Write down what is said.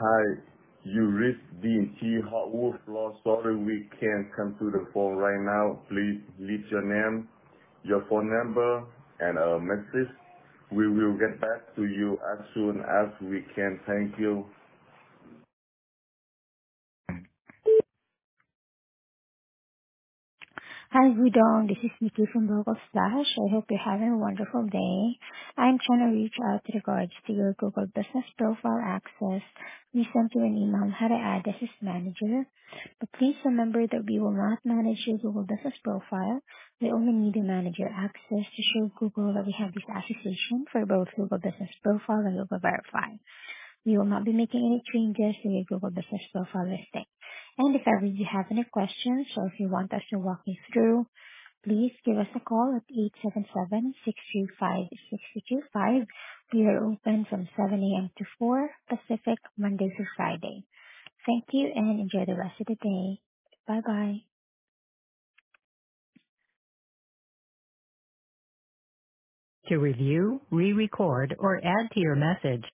Hi, you reached D&T Hardwood Floor. Sorry we can't come to the phone right now. Please leave your name, your phone number, and a message. We will get back to you as soon as we can. Thank you. Hi, Gudong. This is Nikki from Google Splash. I hope you're having a wonderful day. I'm trying to reach out to regards to your Google Business Profile access. We sent you an email on how to add this as manager. But please remember that we will not manage your Google Business Profile. We only need to manage your access to show Google that we have this association for both Google Business Profile and Google Verify. We will not be making any changes to your Google Business Profile listing. And if ever you have any questions or if you want us to walk you through, please give us a call at 877-635-6225. We are open from 7 a.m. to 4 Pacific, Monday through Friday. Thank you and enjoy the rest of the day. Bye-bye. To review, re-record, or add to your message,